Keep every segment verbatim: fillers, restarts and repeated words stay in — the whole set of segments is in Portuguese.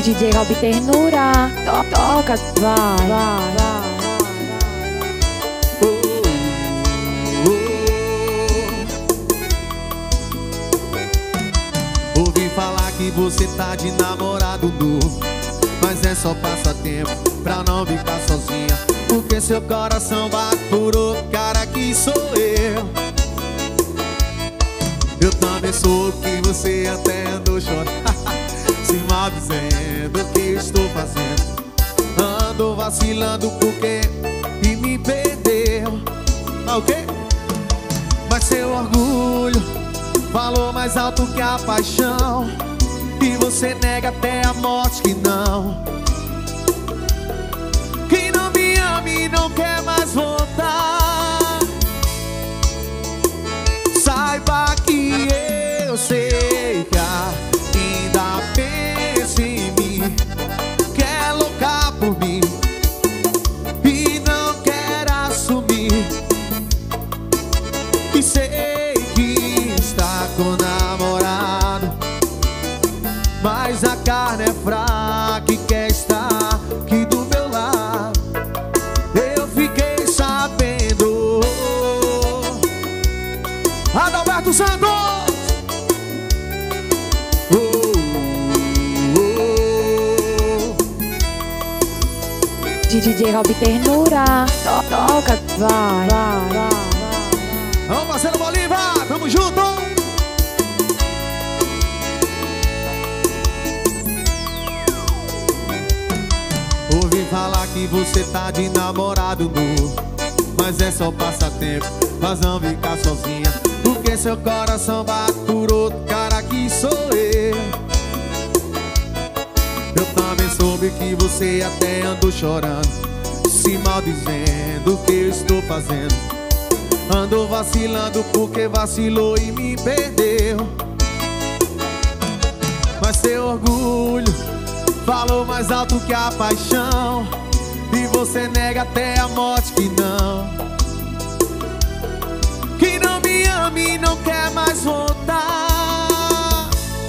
D J Rob Ternura, to toca, vai, vai, vai. Ouvi falar que você tá de namorado novo, mas é só passatempo pra não ficar sozinha, porque seu coração bate por outro cara que sou eu. Eu também sou que você até andou chorando, se maldizendo o que eu estou fazendo. Ando vacilando porque e me perdeu. Ah, o quê? Mas seu orgulho falou mais alto que a paixão, e você nega até a morte que não, que não me ama e não quer mais voltar. Saiba que eu sei que ainda pensa em mim, que é louca por mim e não quer assumir. E sei que está com namorado, mas a carne é fraca e quer estar aqui do meu lado. Eu fiquei sabendo. Adalberto Santos! Oh, oh, oh. D J Rob Ternura, to toca, vai, vai, vai. Vamos, parceiro Bolívar, tamo junto! Ouvi falar que você tá de namorado novo, mas é só passatempo, mas não ficar sozinha, porque seu coração bate por outro cara que sou eu. Eu também soube que você até andou chorando, se maldizendo o que eu estou fazendo. Andou vacilando porque vacilou e me perdeu. Mas seu orgulho falou mais alto que a paixão, e você nega até a morte que não, que não me ama e não quer mais voltar.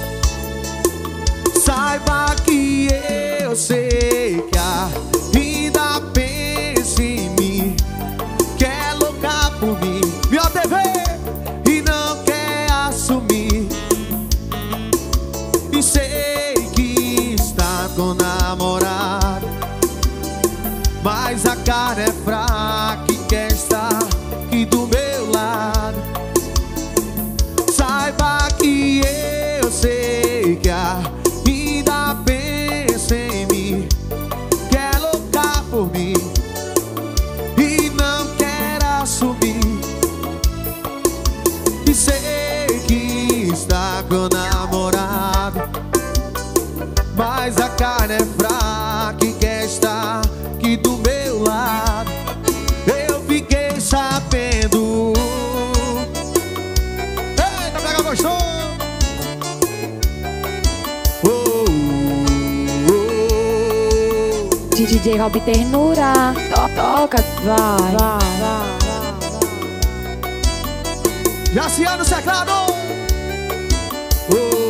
Saiba que eu sei que ainda pensa em mim, que é louca por mim, viu a T V e não quer assumir. E sei que está com namorado, mas a cara é fraca e quer estar aqui do meu lado. Saiba que eu sei que ainda pensa em mim, que é louca por mim e não quer assumir. E sei que está com namorado, mas a carne é fraca e quer estar aqui do meu lado. Eu fiquei sabendo. Eita, pega gostou. Oh, oh, oh. D J Rob Ternura, to toca, vai, vai, vai. Jaciano Seclado. Oh,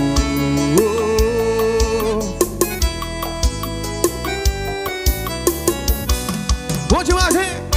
oh, oh. Bom demais, hein?